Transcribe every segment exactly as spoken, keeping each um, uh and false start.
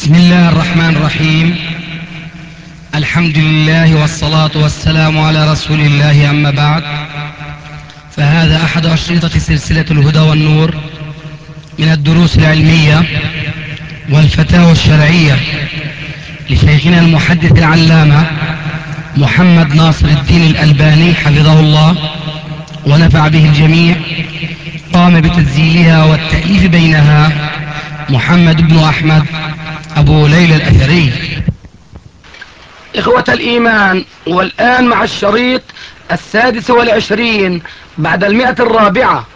بسم الله الرحمن الرحيم. الحمد لله والصلاة والسلام على رسول الله، أما بعد، فهذا أحد أشرطة سلسلة الهدى والنور من الدروس العلمية والفتاوى الشرعية لشيخنا المحدث العلامة محمد ناصر الدين الألباني حفظه الله ونفع به الجميع. قام بتسجيلها والتأليف بينها محمد بن أحمد أبو ليلى الأثري. إخوة الإيمان، والآن مع الشريط السادس والعشرين بعد المئة الرابعة.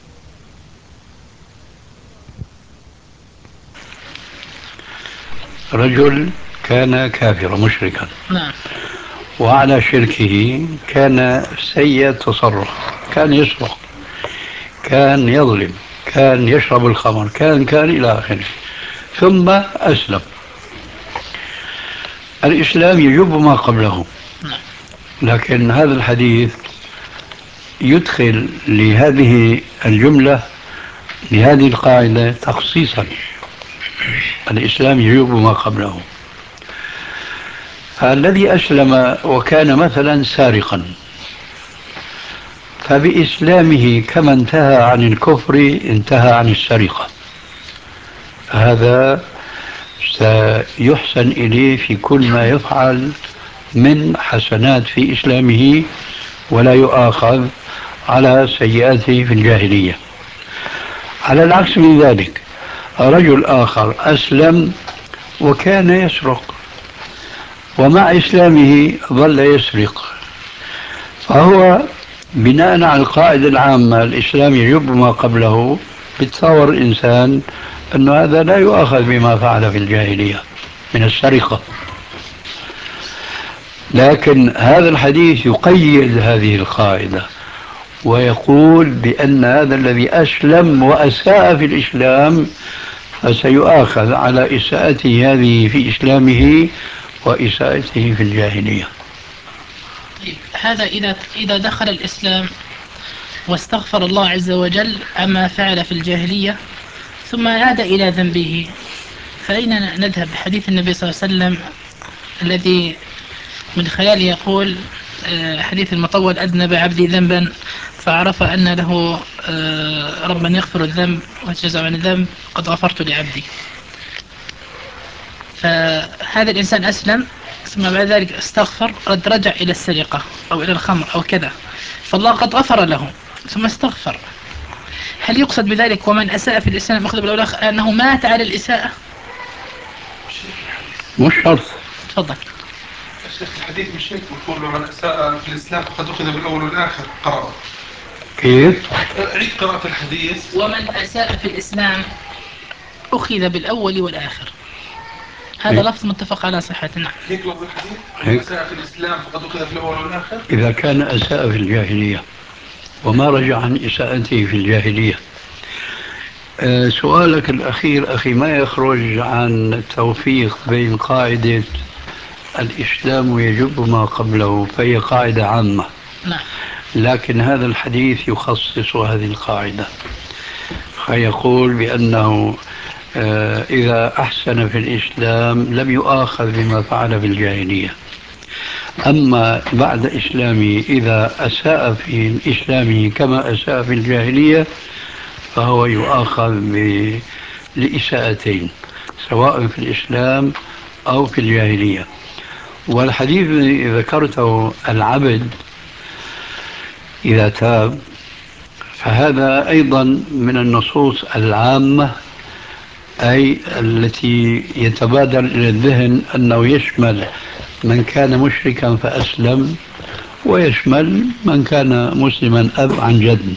رجل كان كافرا مشركا، نعم. وعلى شركه كان سيء التصرف، كان يسرق، كان يظلم، كان يشرب الخمر، كان كان إلى آخره. ثم أسلم. الإسلام يجب ما قبله، لكن هذا الحديث يدخل لهذه الجملة، لهذه القاعدة تخصيصا. الإسلام يجب ما قبله. فالذي أسلم وكان مثلا سارقا، فبإسلامه كما انتهى عن الكفر انتهى عن السرقة، هذا سيحسن إليه في كل ما يفعل من حسنات في إسلامه، ولا يؤاخذ على سيئاته في الجاهلية. على العكس من ذلك، رجل آخر أسلم وكان يسرق، ومع إسلامه ظل يسرق، فهو بناء على القاعدة العامة الإسلام يجب ما قبله، بتصور الإنسان أن هذا لا يؤاخذ بما فعل في الجاهلية من السرقة. لكن هذا الحديث يقيد هذه القاعدة ويقول بأن هذا الذي أسلم وأساء في الإسلام فسيؤاخذ على إساءته هذه في إسلامه وإساءته في الجاهلية. طيب، هذا إذا إذا دخل الإسلام واستغفر الله عز وجل عما فعل في الجاهلية ثم عاد إلى ذنبه، فأين نذهب بحديث النبي صلى الله عليه وسلم الذي من خلاله يقول حديث المطول: أذنب عبدي ذنبا فعرف أن له ربا يغفر الذنب ويتجاوز عن الذنب قد غفرت لعبدي. فهذا الإنسان أسلم ثم بعد ذلك استغفر، قد رجع إلى السرقة أو إلى الخمر أو كذا، فالله قد غفر له ثم استغفر. هل يقصد بذلك ومن أساء في الإسلام أخذ بالأولاخ أنه مات على الإساءة؟ مش شرط. تفضل. الشيخ الحديث مش هيك بقول من أساء في الإسلام فقد أخذ بالأول والآخر. قرأ كيف؟ عيد قراءة الحديث. ومن أساء في الإسلام أخذ بالأول والآخر، هذا لفظ متفق على صحته. نعم، هيك لفظ الحديث. هيك. من أساء في الإسلام فقد أخذ في الأول والآخر. إذا كان أساء في الجاهلية وما رجع عن إساءته في الجاهلية. أه سؤالك الأخير أخي ما يخرج عن التوفيق بين قاعدة الإسلام يجب ما قبله، فهي قاعدة عامة. نعم. لكن هذا الحديث يخصص هذه القاعدة، فيقول بأنه أه إذا أحسن في الإسلام لم يؤاخذ بما فعل في الجاهلية، أما بعد إسلامه إذا أساء في إسلامه كما أساء في الجاهلية فهو يؤاخذ لإساءتين سواء في الإسلام أو في الجاهلية. والحديث الذي ذكرته العبد إذا تاب، فهذا أيضا من النصوص العامة، أي التي يتبادر إلى الذهن أنه يشمل من كان مشركا فأسلم ويشمل من كان مسلما أب عن جد.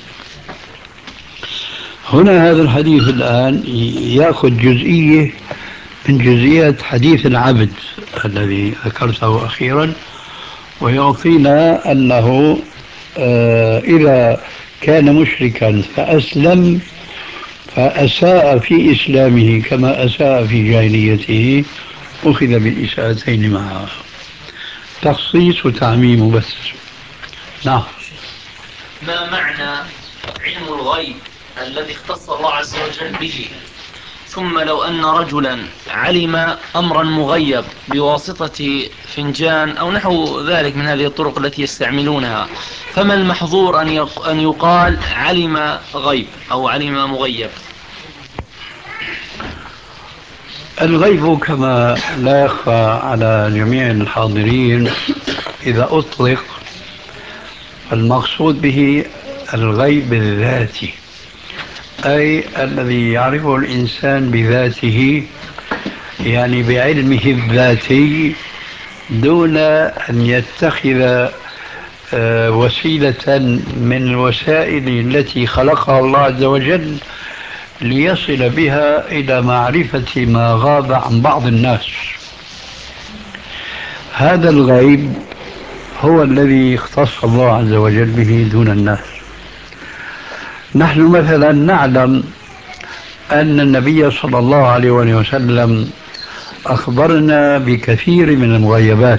هنا هذا الحديث الآن يأخذ جزئية من جزئيات حديث العبد الذي ذكرته أخيرا، ويعطينا أنه آه إذا كان مشركا فأسلم فأساء في إسلامه كما أساء في جاهليته أخذ بالإساءتين معه. تخصيص وتعميم بس. نعم. ما معنى علم الغيب الذي اختص الله عز وجل به ثم لو أن رجلا علم أمرا مغيب بواسطة فنجان أو نحو ذلك من هذه الطرق التي يستعملونها، فما المحظور أن يق- أن يقال علم غيب أو علم مغيب؟ الغيب كما لا يخفى على جميع الحاضرين إذا أطلق المقصود به الغيب الذاتي، أي الذي يعرفه الإنسان بذاته، يعني بعلمه الذاتي دون أن يتخذ آه، وسيلة من الوسائل التي خلقها الله عز وجل ليصل بها إلى معرفة ما غاب عن بعض الناس. هذا الغيب هو الذي اختص الله عز وجل به دون الناس. نحن مثلا نعلم أن النبي صلى الله عليه وسلم أخبرنا بكثير من المغيبات،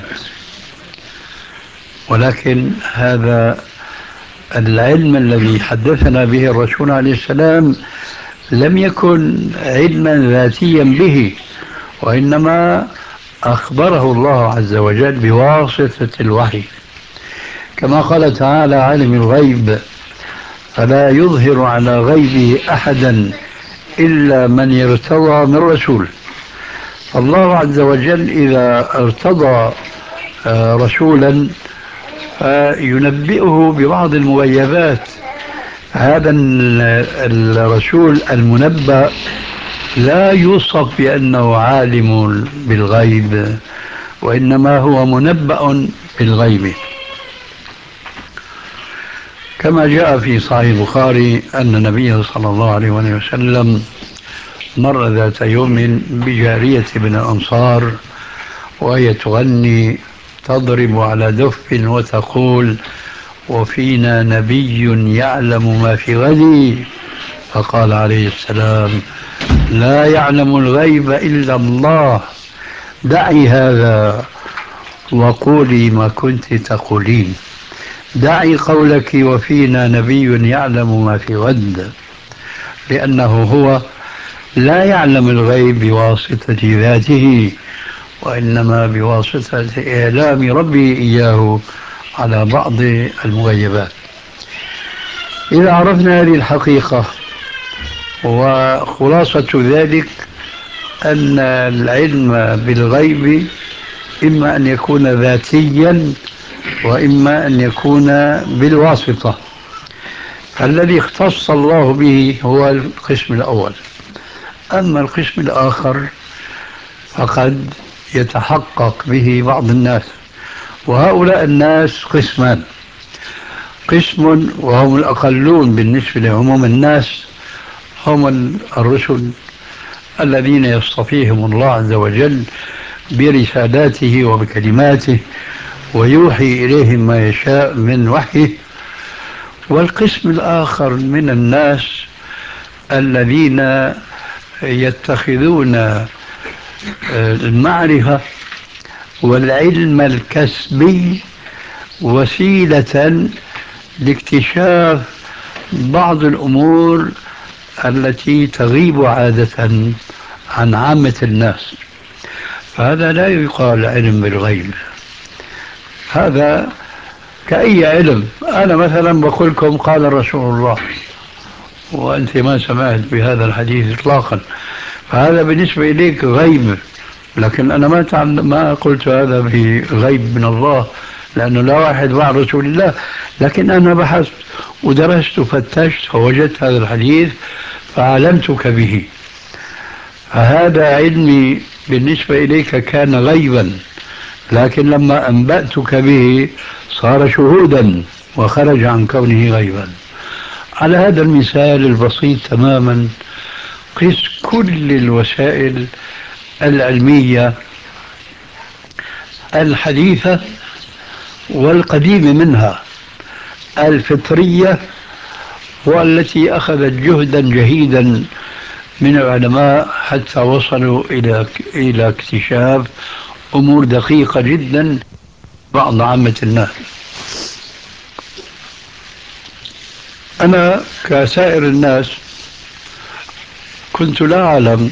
ولكن هذا العلم الذي حدثنا به الرسول عليه السلام لم يكن علما ذاتيا به، وإنما أخبره الله عز وجل بواسطة الوحي، كما قال تعالى: عالم الغيب فلا يظهر على غيبه أحدا إلا من ارتضى من رسول. فالله عز وجل إذا ارتضى رسولا فينبئه ببعض المغيبات. هذا الرسول المنبأ لا يوصف بأنه عالم بالغيب، وإنما هو منبأ بالغيب، كما جاء في صحيح البخاري أن النبي صلى الله عليه وسلم مر ذات يوم بجارية من الأنصار وهي تغني تضرب على دف وتقول: وفينا نبي يعلم ما في غد. فقال عليه السلام: لا يعلم الغيب إلا الله، دعي هذا وقولي ما كنت تقولين. دعي قولك وفينا نبي يعلم ما في غد، لأنه هو لا يعلم الغيب بواسطة ذاته، وإنما بواسطة إعلام ربي إياه على بعض المغيبات. إذا عرفنا هذه الحقيقة، وخلاصة ذلك أن العلم بالغيب إما أن يكون ذاتيا وإما أن يكون بالواسطة. الذي اختص الله به هو القسم الأول. أما القسم الآخر فقد يتحقق به بعض الناس، وهؤلاء الناس قسمان: قسم وهم الأقلون بالنسبة لعموم الناس، هم الرسل الذين يصطفيهم الله عز وجل برسالاته وبكلماته ويوحي إليهم ما يشاء من وحيه. والقسم الآخر من الناس الذين يتخذون المعرفة والعلم الكسبي وسيلة لاكتشاف بعض الأمور التي تغيب عادة عن عامة الناس، فهذا لا يقال علم بالغيب. هذا كأي علم. أنا مثلا بقول لكم قال رسول الله وأنت ما سمعت بهذا الحديث إطلاقا، فهذا بالنسبة إليك غيب، لكن أنا ما تعلم ما قلت هذا بغيب من الله، لأنه لا واحد مع رسول الله، لكن أنا بحثت ودرست وفتشت فوجدت هذا الحديث فعلمتك به. فهذا علمي بالنسبة إليك كان غيبا، لكن لما أنبأتك به صار شهودا وخرج عن كونه غيبا. على هذا المثال البسيط تماما قس كل الوسائل العلمية الحديثة والقديمة منها، الفطرية والتي أخذت جهدا جهيدا من العلماء حتى وصلوا إلى إلى اكتشاف أمور دقيقة جدا بعض عامة الناس. أنا كسائر الناس كنت لا أعلم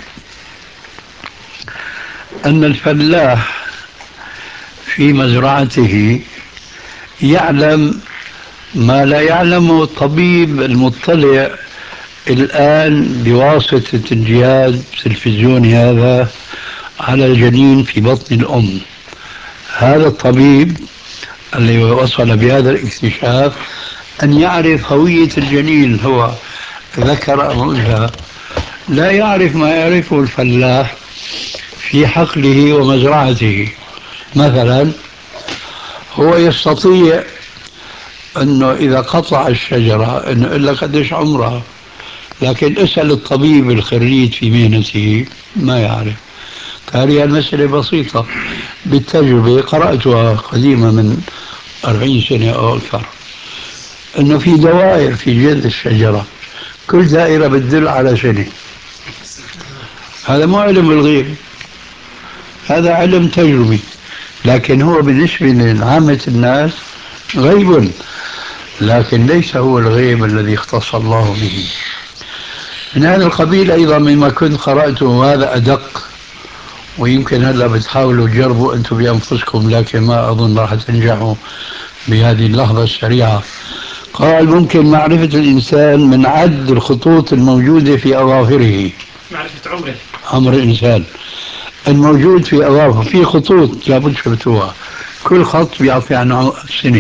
أن الفلاح في مزرعته يعلم ما لا يعلمه الطبيب المطلع الآن بواسطة الجهاز التلفزيوني هذا على الجنين في بطن الأم. هذا الطبيب الذي وصل بهذا الاكتشاف أن يعرف هوية الجنين هو ذكر أم أنثى، لا يعرف ما يعرفه الفلاح في حقله ومزرعته. مثلا هو يستطيع أنه إذا قطع الشجرة أنه يقول لك قديش عمرها، لكن اسأل الطبيب الخريج في مهنته ما يعرف. هذه المسألة بسيطة بالتجربة قرأتها قديمة من أربعين سنة أو أكثر، أنه في دوائر في جذع الشجرة كل دائرة بتدل على سنة. هذا مو علم الغيب، هذا علم تجربي، لكن هو بالنسبة لعامة الناس غيب، لكن ليس هو الغيب الذي اختص الله به. من هذا القبيل أيضا مما كنت قرأته، وهذا أدق، ويمكن هلا بتحاولوا تجربوا أنتم بأنفسكم، لكن ما أظن راح تنجحوا بهذه اللحظة السريعة. قال ممكن معرفة الإنسان من عد الخطوط الموجودة في أظافره. معرفة عمره، عمر الإنسان الموجود في أظافره، في خطوط لابد شفتوها، كل خط بيعطي عنه سنة.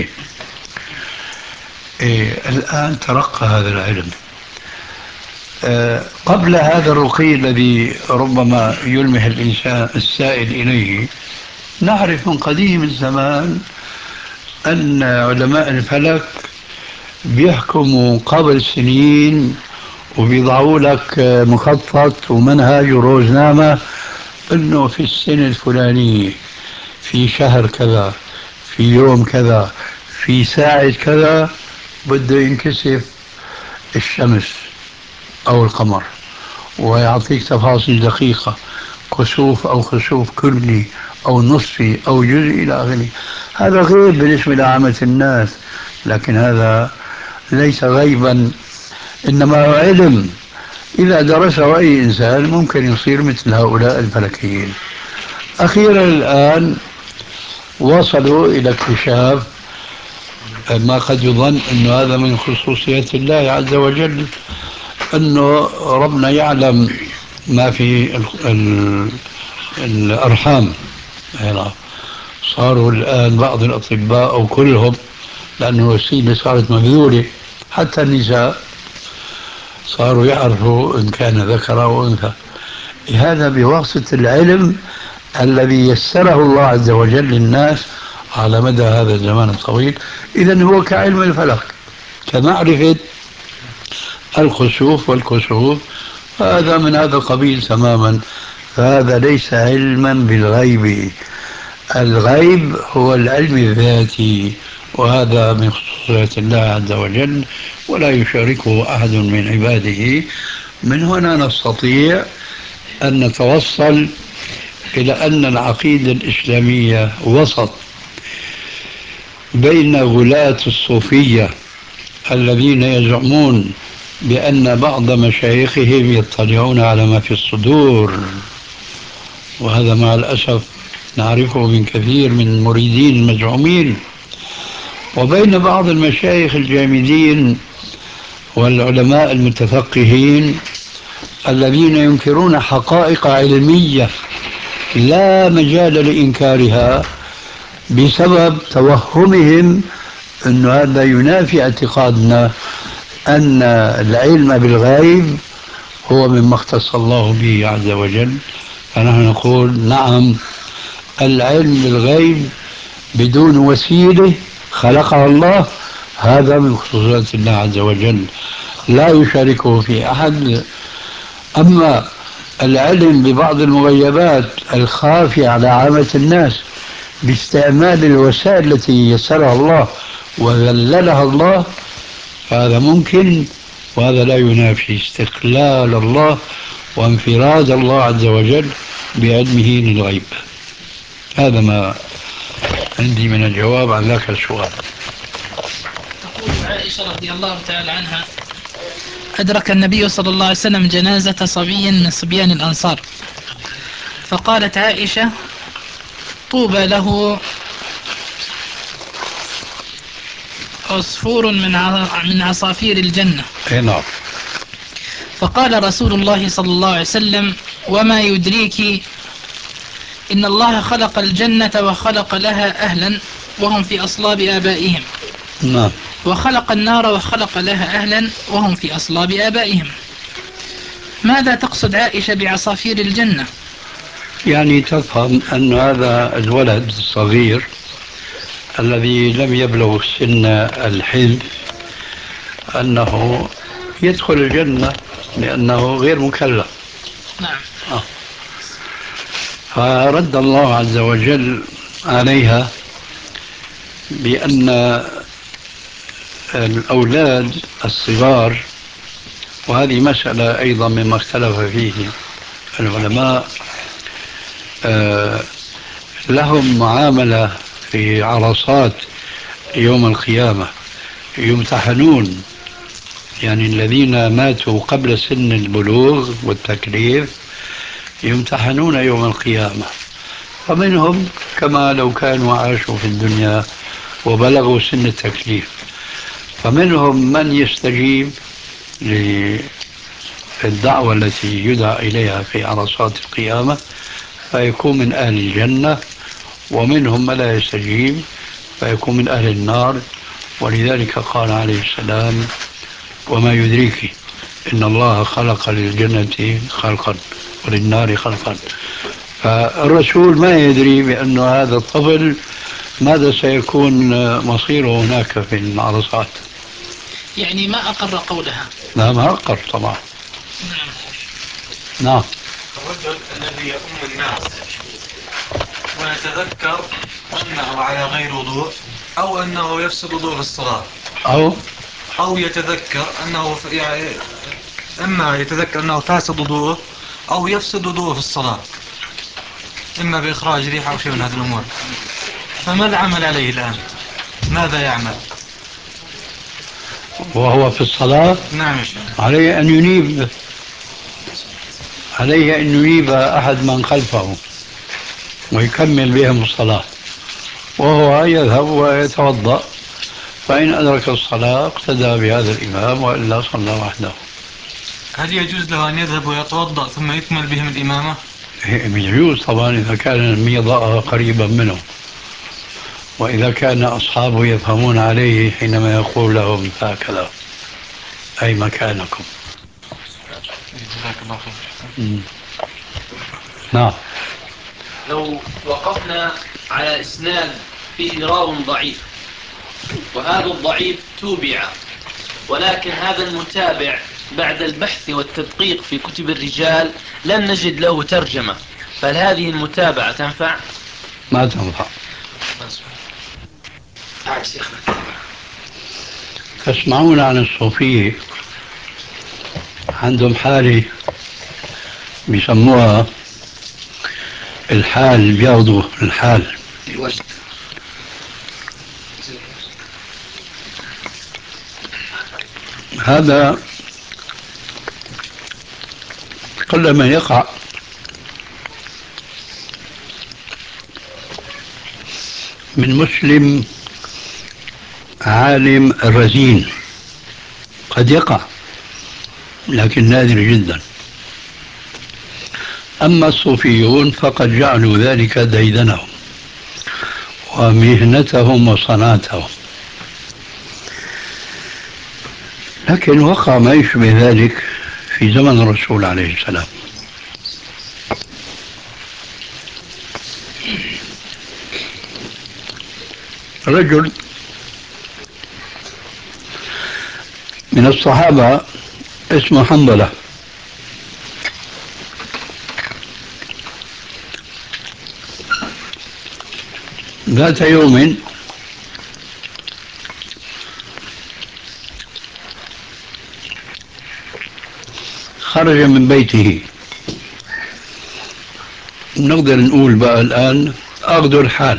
إيه الآن ترقى هذا العلم. أه قبل هذا الرقي الذي ربما يلمح الإنسان السائل إليه، نعرف من قديم الزمان أن علماء الفلك بيحكموا قبل سنين وبيضعوا لك مخطط ومنهج وروزنامة أنه في السنة الفلانية في شهر كذا في يوم كذا في ساعة كذا بده ينكسف الشمس أو القمر، ويعطيك تفاصيل دقيقة، كسوف أو خسوف كلي أو نصفي أو جزئي إلى آخره. هذا غيب بالنسبة لعامة الناس، لكن هذا ليس غيبا، إنما علم إذا درسه أي إنسان ممكن يصير مثل هؤلاء الفلكيين. أخيرا الآن وصلوا إلى اكتشاف ما قد يظن أن هذا من خصوصيات الله عز وجل، أنه ربنا يعلم ما في ال ال الأرحام. صاروا الآن بعض الأطباء أو كلهم، لأنه الوسيلة صارت مبذولة، حتى النساء صاروا يعرفوا إن كان ذكر أو أنثى. هذا بواسطة العلم الذي يسره الله عز وجل للناس على مدى هذا الزمان الطويل. إذن هو كعلم الفلك، كمعرفة الخسوف والكسوف، هذا من هذا القبيل تماما. فهذا ليس علما بالغيب، الغيب هو العلم الذاتي، وهذا من خصوصيات الله عز وجل ولا يشاركه أحد من عباده. من هنا نستطيع أن نتوصل إلى أن العقيدة الإسلامية وسط بين غلاة الصوفية الذين يزعمون بأن بعض مشايخهم يطلعون على ما في الصدور، وهذا مع الأسف نعرفه من كثير من المريدين المزعومين، وبين بعض المشايخ الجامدين والعلماء المتفقهين الذين ينكرون حقائق علمية لا مجال لإنكارها بسبب توهمهم أن هذا ينافي اعتقادنا أن العلم بالغيب هو مما اختص الله به عز وجل. فنحن نقول نعم، العلم بالغيب بدون وسيلة خلقها الله هذا من خصوصيات الله عز وجل، لا يشاركه في أحد. أما العلم ببعض المغيبات الخافية على عامة الناس باستعمال الوسائل التي يسرها الله وذللها الله، هذا ممكن، وهذا لا ينافي استقلال الله وانفراد الله عز وجل بعلمه للغيب. هذا ما عندي من الجواب عن ذاك السؤال. تقول عائشة رضي الله تعالى عنها: أدرك النبي صلى الله عليه وسلم جنازة صبي من صبيان الأنصار، فقالت عائشة: طوبى له عصفور من من عصافير الجنة. نعم. فقال رسول الله صلى الله عليه وسلم: وما يدريك إن الله خلق الجنة وخلق لها أهلا وهم في أصلاب آبائهم، نعم. وخلق النار وخلق لها أهلا وهم في أصلاب آبائهم. ماذا تقصد عائشة بعصافير الجنة؟ يعني تفهم أن هذا الولد الصغير الذي لم يبلغ سن الحلم أنه يدخل الجنة لأنه غير مكلف. نعم. آه. فرد الله عز وجل عليها بأن الأولاد الصغار، وهذه مسألة أيضا مما اختلف فيه العلماء، آه لهم معاملة في عرصات يوم القيامة، يمتحنون. يعني الذين ماتوا قبل سن البلوغ والتكليف يمتحنون يوم القيامة، فمنهم كما لو كانوا عاشوا في الدنيا وبلغوا سن التكليف، فمنهم من يستجيب للدعوة التي يدعى إليها في عرصات القيامة فيكون من أهل الجنة، ومنهم من لا يستجيب فيكون من أهل النار. ولذلك قال عليه السلام: وما يدريك إن الله خلق للجنة خلقا وللنار خلقا. فالرسول ما يدري بأن هذا الطفل ماذا سيكون مصيره هناك في العرصات. يعني ما أقر قولها. لا، ما أقر طبعا. نعم. نعم. الرجل الذي يؤم الناس ويتذكر أنه على غير وضوء أو أنه يفسد وضوء الصلاة، أو أو يتذكر أنه يعني إما يتذكر أنه فاسد وضوءه أو يفسد وضوءه في الصلاة، إما بإخراج ريح أو شيء من هذه الأمور، فما العمل عليه الآن؟ ماذا يعمل؟ وهو في الصلاة نعم يا شيخ. عليه أن ينيب عليه أن ينيب أحد من خلفه ويكمل بهم الصلاة، وهو يذهب ويتوضأ، فإن أدرك الصلاة اقتدى بهذا الإمام وإلا صلى وحده. هل يجوز له أن يذهب ويتوضأ ثم يكمل بهم الإمامة؟ يجوز طبعا إذا كان الميضاء قريبا منه، وإذا كان أصحابه يفهمون عليه حينما يقول لهم هكذا: أي مكانكم. جزاك الله خير. نعم. لو وقفنا على إسناد فيه راو ضعيف، وهذا الضعيف توبع، ولكن هذا المتابع بعد البحث والتدقيق في كتب الرجال لم نجد له ترجمة، فهل هذه المتابعة تنفع؟ ما تنفع. تسمعون عن الصوفية عندهم حالة بيسموها الحال، بياخذوا الحال. هذا قلما يقع من مسلم عالم رزين، قد يقع لكن نادر جدا. أما الصوفيون فقد جعلوا ذلك ديدنهم ومهنتهم وصنعتهم، لكن وقع ما يشبه ذلك في زمن الرسول عليه السلام. رجل من الصحابة اسمه حنظلة، ذات يوم خرج من بيته، نقدر نقول بقى الآن أخذوا الحال.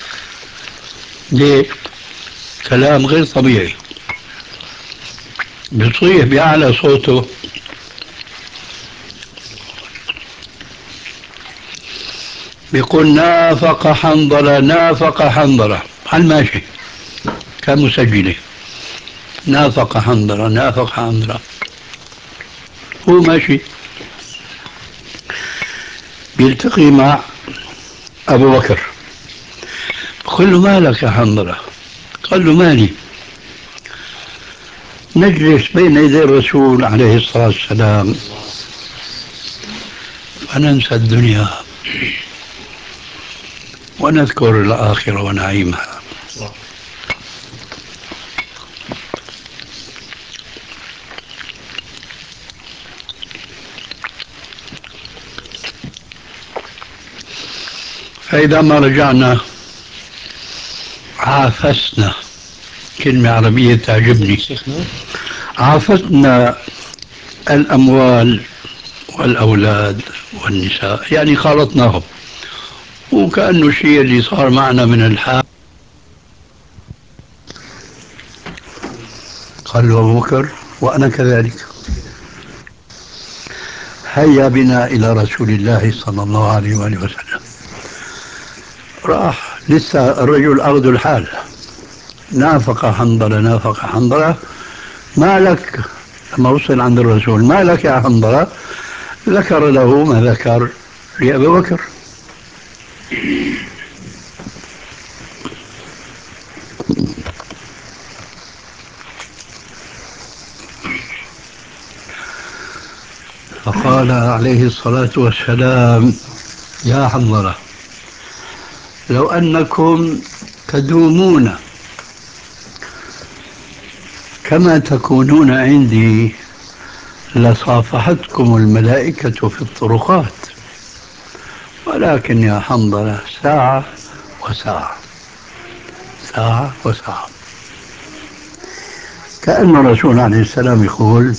ليه؟ كلام غير طبيعي. بصيح بأعلى صوته بيقول نافق حنظلة نافق حنظلة على الماشي، كان مسجلة نافق حنظلة نافق حنظلة. هو ماشي بيلتقي مع أبو بكر، قال له مالك يا حنظلة؟ قال له مالي، نجلس بين يدي الرسول عليه الصلاة والسلام فننسى الدنيا ونذكر الآخرة ونعيمها. فإذا ما رجعنا عافسنا، كلمة عربية تعجبني، عافسنا الأموال والأولاد والنساء، يعني خالطناهم، وكأنه الشيء اللي صار معنا من الحال. قال له أبو بكر وأنا كذلك، هيا بنا إلى رسول الله صلى الله عليه وآله وسلم. راح لسه الرجل أخذ الحال، نافق حنظلة نافق حنظلة، ما لك؟ لما وصل عند الرسول ما لك يا حنظلة؟ ذكر له ما ذكر لأبي بكر. فقال عليه الصلاة والسلام يا حنظلة لو أنكم تدومون كما تكونون عندي لصافحتكم الملائكة في الطرقات، ولكن يا حنظلة ساعة وساعة ساعة وساعة. كأن الرسول عليه السلام يقول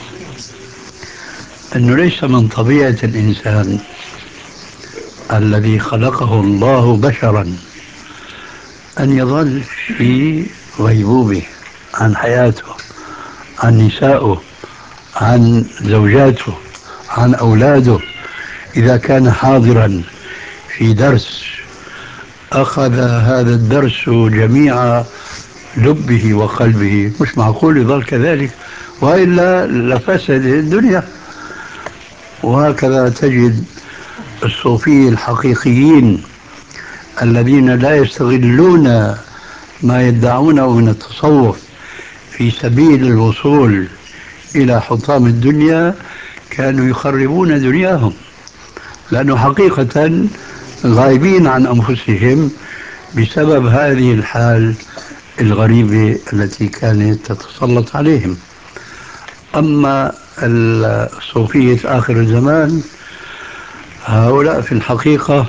أنه ليس من طبيعة الإنسان الذي خلقه الله بشرا أن يظل في غيبوبة عن حياته، عن نسائه، عن زوجاته، عن أولاده. إذا كان حاضرا في درس أخذ هذا الدرس جميع لبه وقلبه، مش معقول يظل كذلك، وإلا لفسد الدنيا. وهكذا تجد الصوفية الحقيقيين الذين لا يستغلون ما يدعونه من التصوف في سبيل الوصول إلى حطام الدنيا، كانوا يخربون دنياهم، لأنه حقيقة غايبين عن أنفسهم بسبب هذه الحال الغريبة التي كانت تتسلط عليهم. أما الصوفية آخر الزمان هؤلاء في الحقيقة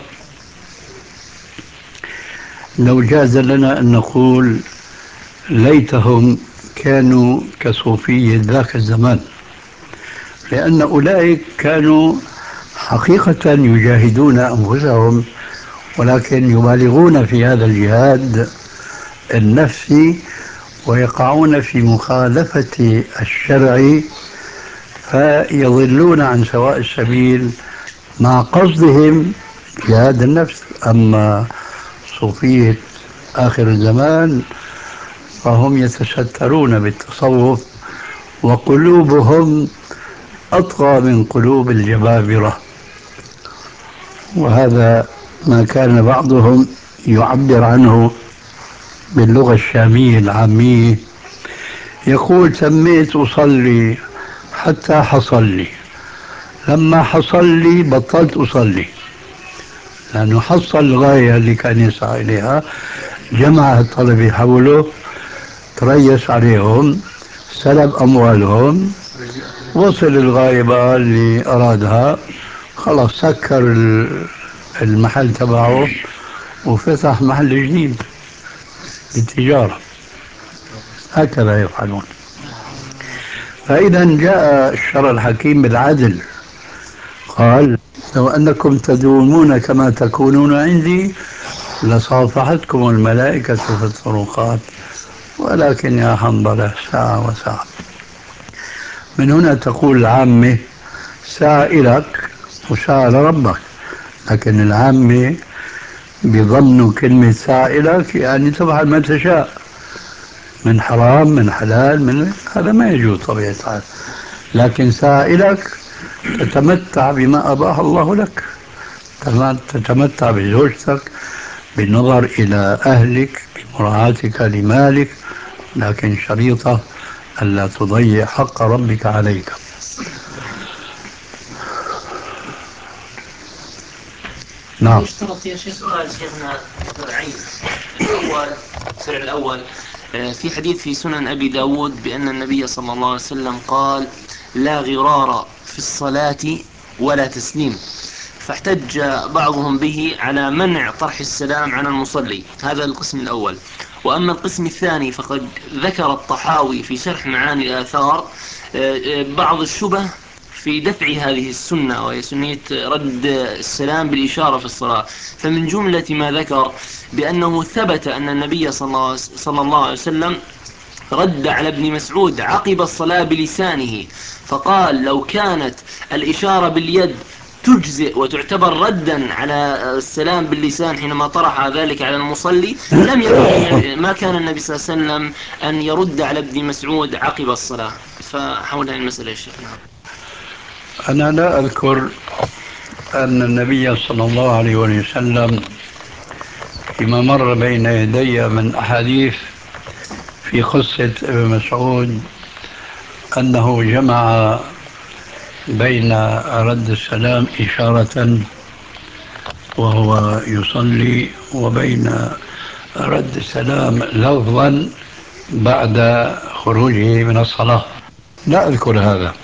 لو جاز لنا أن نقول ليتهم كانوا كصوفية ذاك الزمان، لأن أولئك كانوا حقيقة يجاهدون أنفسهم، ولكن يبالغون في هذا الجهاد النفسي ويقعون في مخالفة الشرع، فيضلون عن سواء السبيل مع قصدهم جهاد النفس. أما صوفية آخر الزمان فهم يتسترون بالتصوف وقلوبهم أطغى من قلوب الجبابرة. وهذا ما كان بعضهم يعبر عنه باللغة الشامية العامية، يقول سميت أصلي حتى حصل لي، لما حصل لي بطلت أصلي، لأنه حصل الغاية اللي كان يسعى إليها، جمع الطلبة حوله، تريس عليهم، سلب أموالهم، وصل الغاية بقى اللي أرادها، خلاص سكر المحل تبعه وفتح محل جديد للتجارة. هكذا يفعلون. فإذا جاء الشرع الحكيم بالعدل، قال لو أنكم تدومون كما تكونون عندي لصافحتكم الملائكة في الطرقات، ولكن يا حنظلة ساعة وساعة. من هنا تقول العامة ساعة إلك وساعة لربك، لكن العامة بيظنوا كلمة ساعة إلك يعني تفعل ما تشاء من حرام من حلال من هذا ما يجوز طبيعة الحال، لكن ساعة إلك تتمتع بما أباح الله لك، تتمتع بزوجتك بالنظر إلى أهلك بمراعاتك لمالك، لكن شريطة ألا تضيع حق ربك عليك. نعم. يشترط يا شيخ. سؤال شيخنا فرعين. الأول السؤال الأول آه، في حديث في سنن أبي داود بأن النبي صلى الله عليه وسلم قال لا غرار في الصلاة ولا تسليم، فاحتج بعضهم به على منع طرح السلام على المصلي. هذا القسم الأول. وأما القسم الثاني فقد ذكر الطحاوي في شرح معاني الآثار آه، آه، بعض الشبه في دفع هذه السنة، وهي سنية رد السلام بالإشارة في الصلاة. فمن جملة ما ذكر بأنه ثبت أن النبي صلى الله عليه وسلم رد على ابن مسعود عقب الصلاة بلسانه، فقال لو كانت الإشارة باليد تجزئ وتعتبر ردا على السلام باللسان حينما طرح ذلك على المصلي لم يكن ما كان النبي صلى الله عليه وسلم أن يرد على ابن مسعود عقب الصلاة. فحول هذه المسألة يا شيخ. أنا لا أذكر أن النبي صلى الله عليه وسلم فيما مر بين يدي من أحاديث في قصة ابن مسعود أنه جمع بين رد السلام إشارة وهو يصلي وبين رد السلام لفظا بعد خروجه من الصلاة. لا أذكر هذا،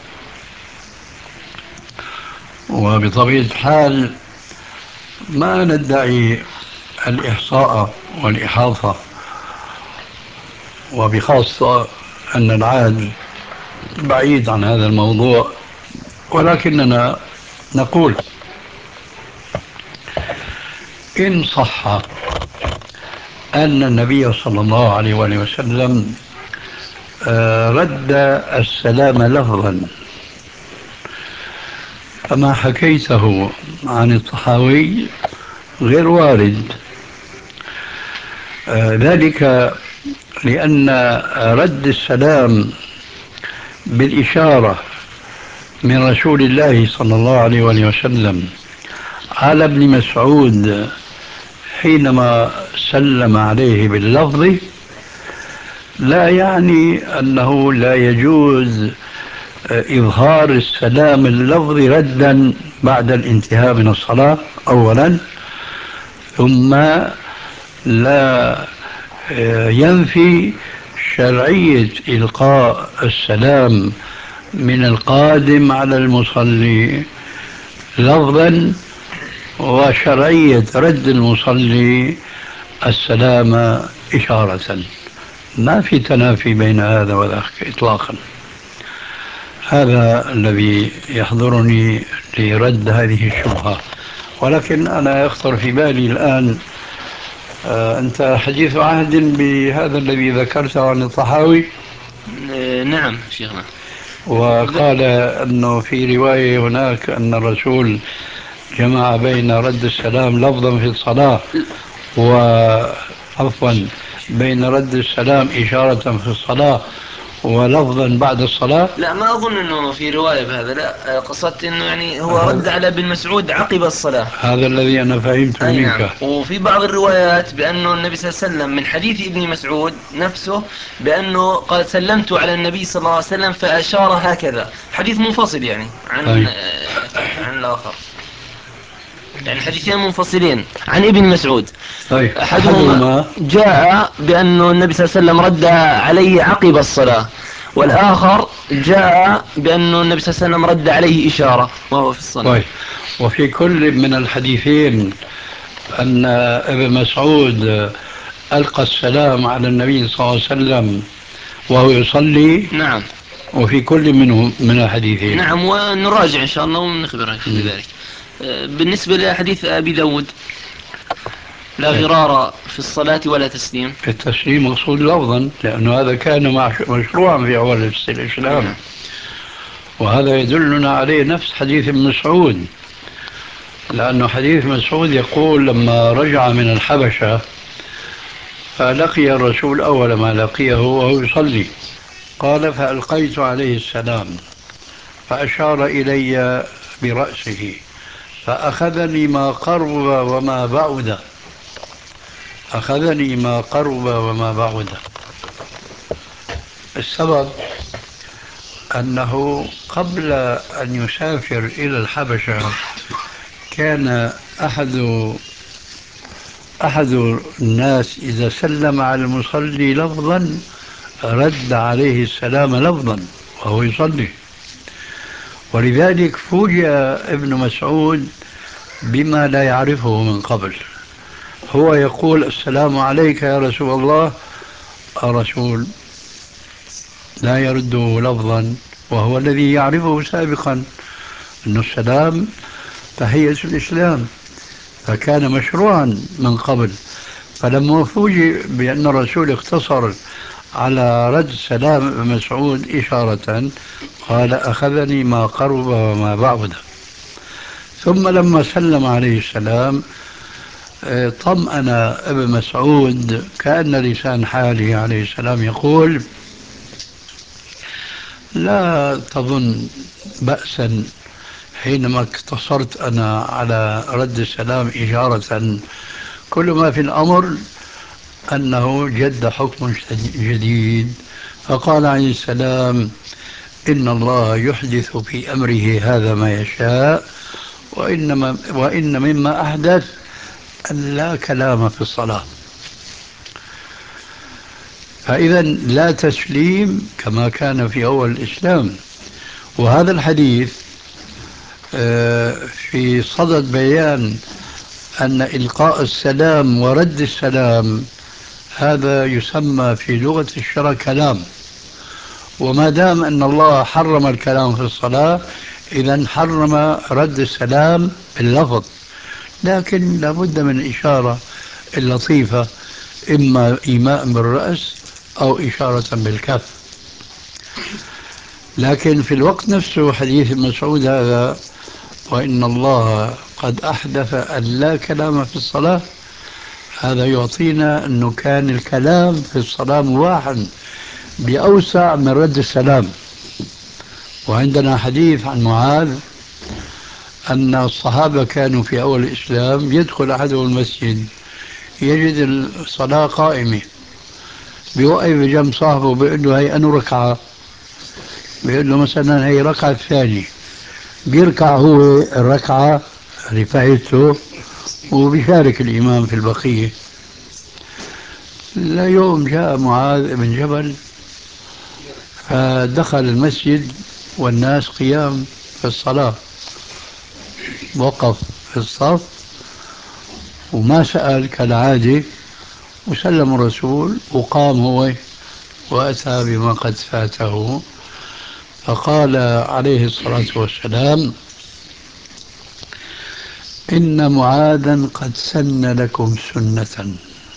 وبطبيعة الحال ما ندعي الإحصاء والإحاطة، وبخاصة أن العهد بعيد عن هذا الموضوع، ولكننا نقول إن صح أن النبي صلى الله عليه وآله وسلم رد السلام لفظا، فما حكيته عن الطحاوي غير وارد، ذلك لأن رد السلام بالإشارة من رسول الله صلى الله عليه وآله وسلم على ابن مسعود حينما سلم عليه باللفظ لا يعني أنه لا يجوز إظهار السلام اللفظي ردا بعد الانتهاء من الصلاة أولا، ثم لا ينفي شرعية إلقاء السلام من القادم على المصلي لفظا وشرعية رد المصلي السلام إشارة. ما في تنافي بين هذا وذاك إطلاقا. هذا الذي يحضرني لرد هذه الشبهة. ولكن أنا يخطر في بالي الآن آه أنت حديث عهد بهذا الذي ذكرته عن الطحاوي؟ نعم شيخنا. وقال أنه في رواية هناك أن الرسول جمع بين رد السلام لفظا في الصلاة وعفوا بين رد السلام إشارة في الصلاة ولفظا بعد الصلاة. لا ما أظن أنه في رواية بهذا، لا قصدت أنه يعني هو رد على ابن مسعود عقب الصلاة. هذا الذي أنا فهمته أي منك. نعم. وفي بعض الروايات بأنه النبي صلى الله عليه وسلم من حديث ابن مسعود نفسه بأنه قال سلمت على النبي صلى الله عليه وسلم فأشار هكذا، حديث منفصل يعني عن طيب. عن الآخر، يعني حديثين منفصلين عن ابن مسعود. طيب. أحدهما جاء بأنه النبي صلى الله عليه وسلم رد عليه عقب الصلاة، والآخر جاء بأنه النبي صلى الله عليه وسلم رد عليه إشارة وهو في الصلاة. طيب. وفي كل من الحديثين أن ابن مسعود ألقى السلام على النبي صلى الله عليه وسلم وهو يصلي. نعم. وفي كل منهم من الحديثين. نعم، ونراجع إن شاء الله ونخبرك بذلك. بالنسبة لحديث أبي داود لا غرار في الصلاة ولا تسليم، التسليم مقصود لفظا لأنه هذا كان مشروعا في أول الإسلام. نعم. وهذا يدلنا عليه نفس حديث ابن مسعود، لأنه حديث مسعود يقول لما رجع من الحبشة فلقي الرسول أول ما لقيه وهو يصلي، قال فألقيت عليه السلام فأشار إلي برأسه فأخذني ما قرب وما بعد، أخذني ما قرب وما بعد. السبب أنه قبل أن يسافر إلى الحبشة كان أحد أحد الناس إذا سلم على المصلي لفظا رد عليه السلام لفظا وهو يصلي، ولذلك فوجئ ابن مسعود بما لا يعرفه من قبل. هو يقول السلام عليك يا رسول الله، الرسول لا يرده لفظا وهو الذي يعرفه سابقا أن السلام تحية الإسلام، فكان مشروعا من قبل. فلما فوجئ بأن الرسول اقتصر على رد سلام ابن مسعود إشارة قال أخذني ما قرب وما بعد. ثم لما سلم عليه السلام طمأن ابن مسعود كأن لسان حاله عليه السلام يقول لا تظن بأسا حينما اقتصرت أنا على رد السلام إشارة، كل ما في الأمر أنه جد حكم جديد. فقال عليه السلام إن الله يحدث في أمره هذا ما يشاء، وإنما وإن مما أحدث أن لا كلام في الصلاة. فإذا لا تسليم كما كان في أول الإسلام. وهذا الحديث في صدد بيان أن إلقاء السلام ورد السلام هذا يسمى في لغة الشرع كلام، وما دام أن الله حرم الكلام في الصلاة إذن حرم رد السلام باللفظ، لكن لابد من الإشارة اللطيفة إما إيماء بالرأس أو إشارة بالكف. لكن في الوقت نفسه حديث مسعود هذا وإن الله قد أحدث أن لا كلام في الصلاة، هذا يعطينا أنه كان الكلام في الصلاة مباحا بأوسع من رد السلام. وعندنا حديث عن معاذ أن الصحابة كانوا في أول الإسلام يدخل أحدهم المسجد يجد الصلاة قائمة، بيوقف بجنب صاحبه بيقول له هي أنو ركعة، بيقول له مثلا هي ركعة الثانية، بيركع هو الركعة رفعته وبيشارك الإمام في البقية. لا يوم جاء معاذ بن جبل فدخل المسجد والناس قيام في الصلاة، وقف في الصف وما سأل كالعادة، وسلم الرسول وقام هو وأتى بما قد فاته. فقال عليه الصلاة والسلام إن معاذا قد سن لكم سنة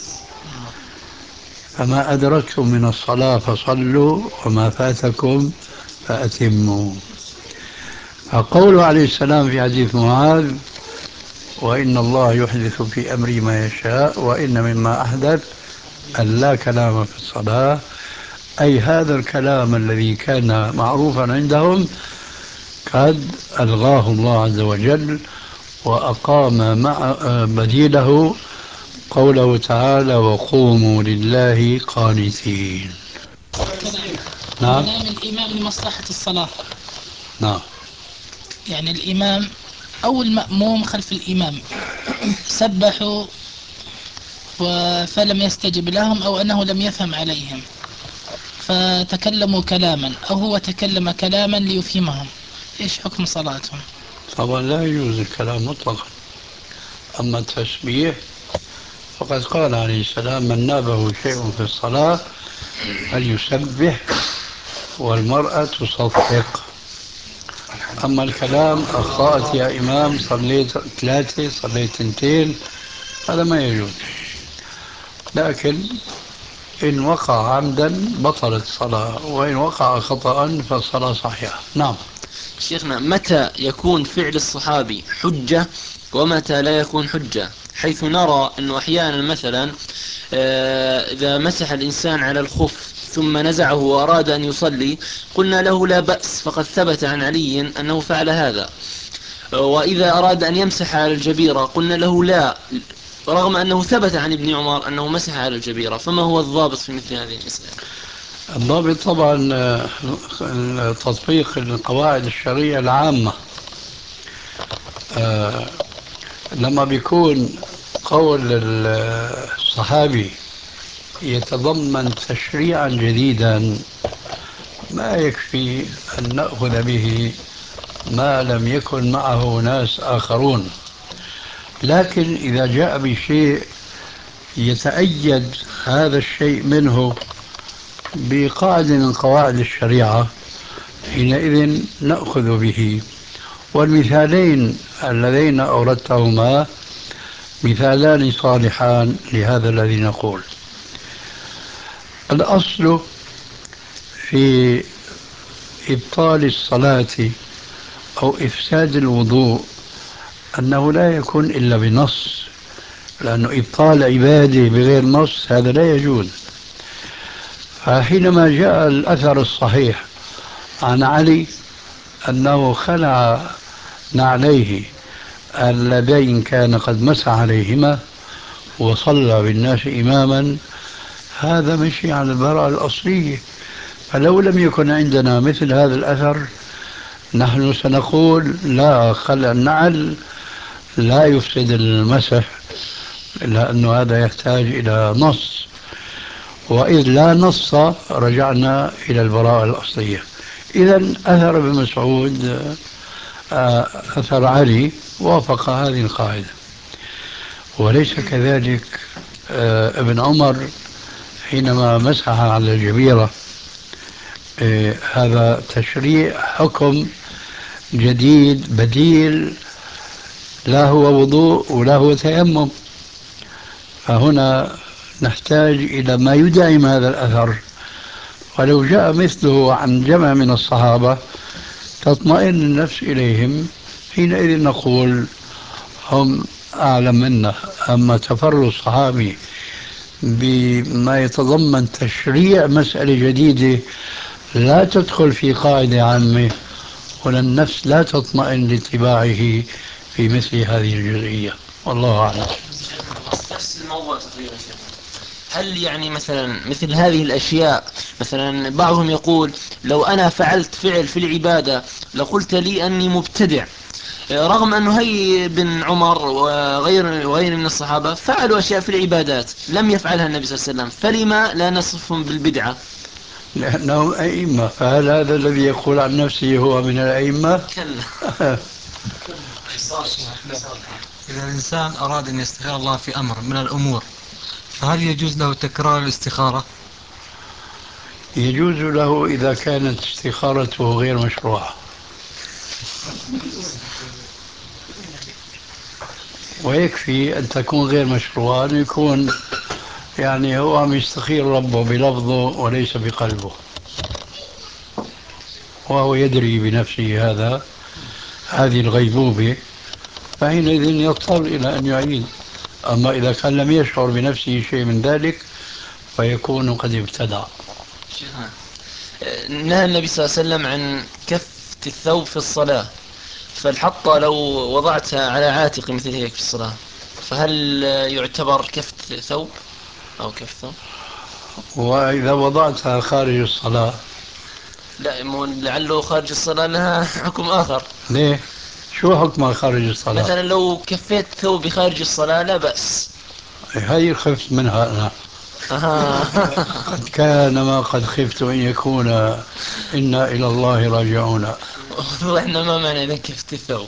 فما أدركتم من الصلاة فصلوا وما فاتكم فأتموا. فقوله عليه السلام في حديث معاذ وإن الله يحدث في أمري ما يشاء وإن مما أحدث أن لا كلام في الصلاة، أي هذا الكلام الذي كان معروفا عندهم قد ألغاه الله عز وجل وأقام مع بديله قوله تعالى وقوموا لله قانتين. نعم. كلام الإمام لمصلحة الصلاة. نعم. يعني الإمام أو المأموم خلف الإمام سبحوا فلم يستجب لهم أو أنه لم يفهم عليهم فتكلموا كلاما أو هو تكلم كلاما ليفهمهم، إيش حكم صلاتهم؟ طبعا لا يجوز الكلام مطلقا. أما التسبيح فقد قال عليه السلام من نابه شيء في الصلاة فليسبح والمرأة تصفق. أما الكلام أخطأت يا إمام صليت ثلاثة صليت اثنتين هذا ما يجوز، لكن إن وقع عمدا بطلت الصلاة وإن وقع خطأ فالصلاة صحيحة. نعم. شيخنا متى يكون فعل الصحابي حجة ومتى لا يكون حجة؟ حيث نرى أنه أحيانا مثلا آه، إذا مسح الإنسان على الخف ثم نزعه وأراد أن يصلي قلنا له لا بأس، فقد ثبت عن علي أنه فعل هذا. وإذا أراد أن يمسح على الجبيرة قلنا له لا، رغم أنه ثبت عن ابن عمر أنه مسح على الجبيرة. فما هو الضابط في مثل هذه المسألة؟ الضابط طبعا آه، تطبيق القواعد الشرعية العامة. آه، لما بيكون قول الصحابي يتضمن تشريعا جديدا ما يكفي أن نأخذ به ما لم يكن معه ناس آخرون. لكن إذا جاء بشيء يتأيد هذا الشيء منه بقاعدة من قواعد الشريعة حينئذ نأخذ به. والمثالين اللذين أوردتهما مثالان صالحان لهذا الذي نقول. الأصل في إبطال الصلاة أو إفساد الوضوء أنه لا يكون إلا بنص، لأنه إبطال عبادة بغير نص هذا لا يجوز. فحينما جاء الأثر الصحيح عن علي أنه خلع نعليه اللذين كان قد مسح عليهما وصلى بالناس إماما، هذا مشي على البراءة الأصلية. فلو لم يكن عندنا مثل هذا الأثر نحن سنقول لا، خلع النعل لا يفسد المسح، لأنه هذا يحتاج إلى نص، وإذ لا نص رجعنا إلى البراءة الأصلية. إذا أثر ابن مسعود أثر علي وافق هذه القاعدة. وليس كذلك ابن عمر حينما مسح على الجبيرة، هذا تشريع حكم جديد بديل، لا هو وضوء ولا هو تيمم. فهنا نحتاج إلى ما يدعم هذا الأثر، ولو جاء مثله عن جمع من الصحابة تطمئن النفس إليهم، حينئذ نقول هم أعلم منا. أما تفرد الصحابي بما يتضمن تشريع مسألة جديدة لا تدخل في قاعدة عامة، ولا النفس لا تطمئن لاتباعه في مثل هذه الجزئية. والله أعلم. نفس الموضوع تقريبا. هل يعني مثلا مثل هذه الأشياء، مثلا بعضهم يقول لو أنا فعلت فعل في العبادة لقلت لي أني مبتدع، رغم أنه هي بن عمر وغير وغير من الصحابة فعلوا أشياء في العبادات لم يفعلها النبي صلى الله عليه وسلم، فلما لا نصفهم بالبدعة؟ لأنهم أئمة. فهل هذا الذي يقول عن نفسه هو من الأئمة؟ كلا. إذا الإنسان أراد أن يستخير الله في أمر من الأمور فهل يجوز له تكرار الاستخارة؟ يجوز له إذا كانت استخارته غير مشروعة، ويكفي أن تكون غير مشروعة، أن يكون يعني هو عم يستخير ربه بلفظه وليس بقلبه، وهو يدري بنفسه هذا هذه الغيبوبة، فحينئذ يضطر إلى أن يعيد. أما إذا كان لم يشعر بنفسه شيء من ذلك فيكون قد ابتدع. نهى النبي صلى الله عليه وسلم عن كفت الثوب في الصلاة، فالحطة لو وضعتها على عاتق مثل هيك في الصلاة فهل يعتبر كفت ثوب أو كف ثوب؟ وإذا وضعتها خارج الصلاة؟ لا، لعله خارج الصلاة لها حكم آخر. ليه؟ شو حكمها خارج الصلاة؟ مثلا لو كفيت ثوبي خارج الصلاة لا بأس. هي خفت منها أنا. قد كان ما قد خفت أن يكون إنا إلى الله راجعون. وإحنا ما معنى إذا كفت الثوب؟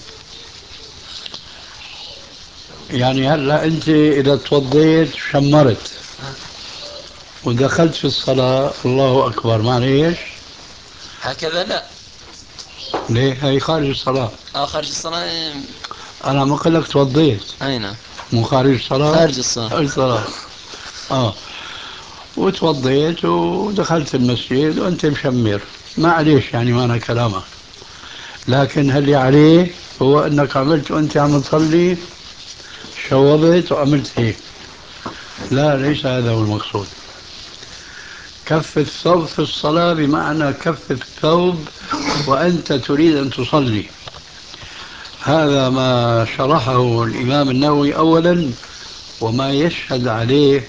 يعني هلا أنت إذا توضيت شمرت ودخلت في الصلاة الله أكبر، معنى إيش؟ هكذا لا. ليه؟ هي خارج الصلاة. آه خارج الصلاة. أنا ما قلت توضيت. أي نعم. مو خارج الصلاة؟ خارج الصلاة. خارج الصلاة. آه. وتوضيت ودخلت المسجد وأنت مشمر، معليش يعني ما أنا كلامك. لكن اللي عليه هو أنك عملت وأنت عم تصلي، شوبت وعملت هيك. لا، ليس هذا هو المقصود. كف الثوب في الصلاة بمعنى كف الثوب وأنت تريد أن تصلي. هذا ما شرحه الإمام النووي أولا، وما يشهد عليه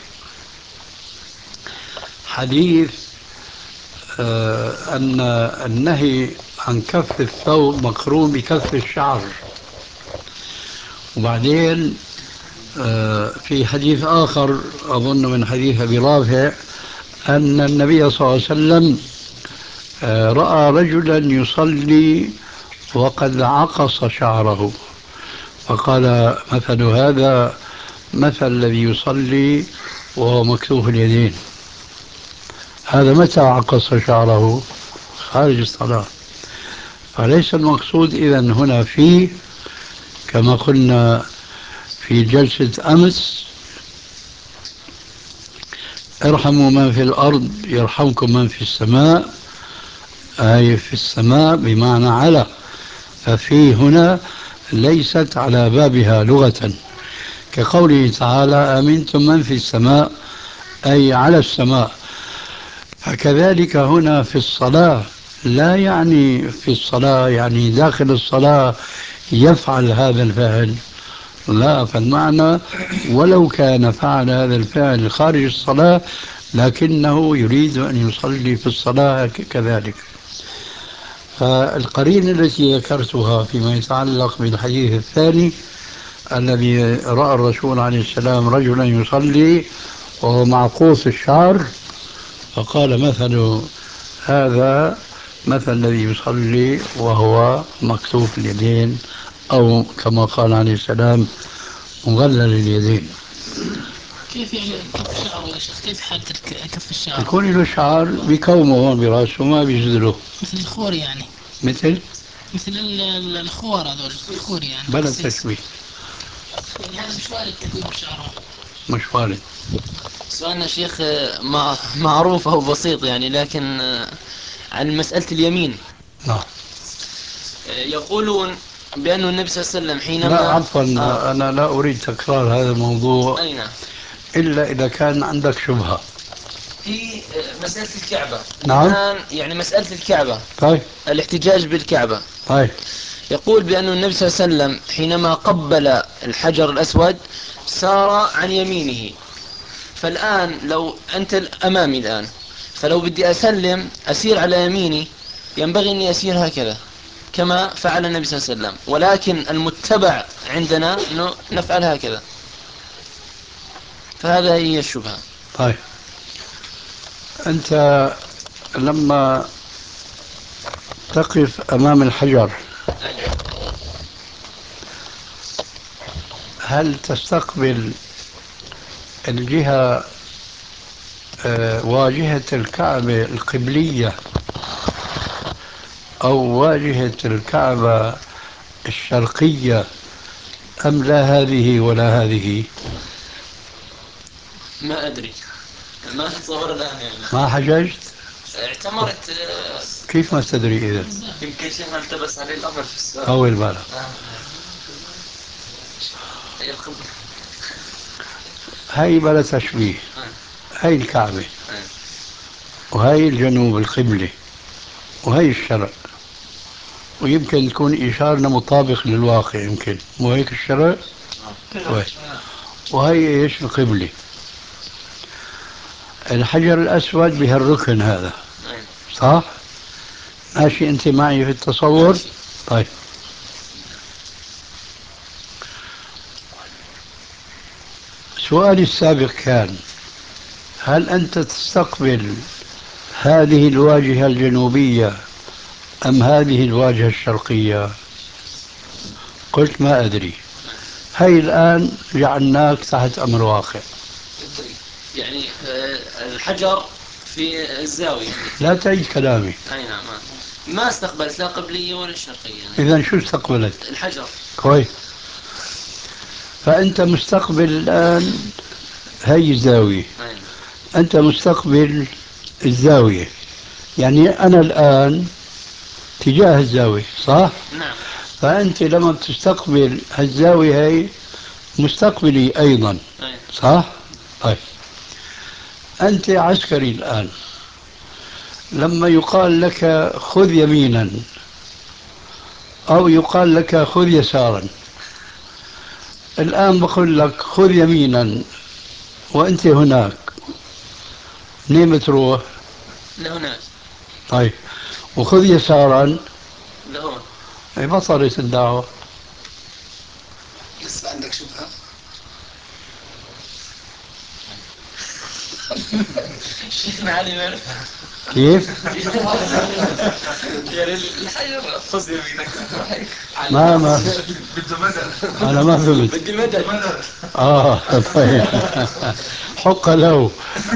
حديث آه أن النهي عن كف الثوب مقرون بكف الشعر. وبعدين آه في حديث آخر أظن من حديث أبي رافع أن النبي صلى الله عليه وسلم آه رأى رجلا يصلي وقد عقص شعره، فقال مثل هذا مثل الذي يصلي وهو مكتوف اليدين. هذا متى عقص شعره؟ خارج الصلاة. فليس المقصود إذن هنا فيه كما قلنا في جلسة أمس: ارحموا من في الأرض يرحمكم من في السماء، أي في السماء بمعنى على. ففي هنا ليست على بابها لغة، كقوله تعالى: أمنتم من في السماء، أي على السماء. فكذلك هنا في الصلاة لا يعني في الصلاة يعني داخل الصلاة يفعل هذا الفعل، لا، فالمعنى ولو كان فعل هذا الفعل خارج الصلاة لكنه يريد أن يصلي في الصلاة كذلك. فالقرينة التي ذكرتها فيما يتعلق بالحديث الثاني الذي رأى الرسول عليه السلام رجلا يصلي وهو معقوس الشعر، فقال مثل هذا مثل الذي يصلي وهو مكتوف اليدين، أو كما قال عليه السلام مغلل اليدين. كيف يعني كف شعره يا شيخ؟ كيف حالة الك- كف الشعر؟ يكون له شعر بكومه هون براسه ما بيجزله. مثل الخور يعني؟ مثل مثل ال- ال- الخور، هذول الخور يعني. بلا بس- تشبيه، يعني هذا مش وارد تكوين شعره. مش وارد. سؤالنا شيخ مع- معروف أو بسيط يعني، لكن عن مسألة اليمين. نعم. يقولون بأن النبي صلى الله عليه وسلم حينما لا عفوا، آه. أنا لا أريد تكرار هذا الموضوع أين إلا إذا كان عندك شبهة. في مسألة الكعبة نعم. الآن، يعني مسألة الكعبة، طيب الاحتجاج بالكعبة. طيب. يقول بأن النبي صلى الله عليه وسلم حينما قبل الحجر الأسود سار عن يمينه. فالآن لو أنت أمامي الآن، فلو بدي أسلم أسير على يميني، ينبغي أني أسير هكذا كما فعل النبي صلى الله عليه وسلم، ولكن المتبع عندنا أنه نفعل هكذا. فهذا هي الشبهة. طيب، أنت لما تقف أمام الحجر هل تستقبل الجهة آه، واجهة الكعبة القبلية أو واجهة الكعبة الشرقية، أم لا هذه ولا هذه؟ ما أدري، ما أتصور الآن يعني. ما حججت؟ اعتمرت. آه، كيف ما تدري إذا؟ يمكن شيء ما التبس عليه الأمر في السؤال. طول بالك. هي الخبرة. هاي بلا تشبيه، هاي الكعبة وهاي الجنوب القبلة وهي الشرق، ويمكن تكون إشارة مطابق للواقع، يمكن مو هيك الشرق وهي, وهي إيش القبلة. الحجر الأسود بهالركن هذا، صح؟ ماشي أنت معي في التصور؟ طيب، سؤالي السابق كان: هل أنت تستقبل هذه الواجهة الجنوبية أم هذه الواجهة الشرقية؟ قلت ما أدري. هاي الآن جعلناك تحت أمر واقع. يعني آه، الحجر في الزاوية. لا تعيد كلامي. أي نعم. ما استقبلت لا قبلية ولا شرقية يعني. إذا شو استقبلت؟ الحجر. كويس. فأنت مستقبل الآن هاي الزاوية، أي. أنت مستقبل الزاوية. يعني أنا الآن تجاه الزاوية، صح؟ نعم. فأنت لما بتستقبل هالزاوية هي مستقبلي أيضا، أي. صح؟ طيب أنت عسكري الآن، لما يقال لك خذ يمينا أو يقال لك خذ يسارا، الآن بقول لك خذ يمينا وأنت هناك، منين بتروح؟ لهناك. طيب وخذ يسارا لهون. أي بطلت الدعوة. لسه عندك شبهة؟ شيخنا علي كيف؟ يعني الحياة خذ يمينك. ما ما أنا ما فهمت. بدي مدد. آه طيب حق له.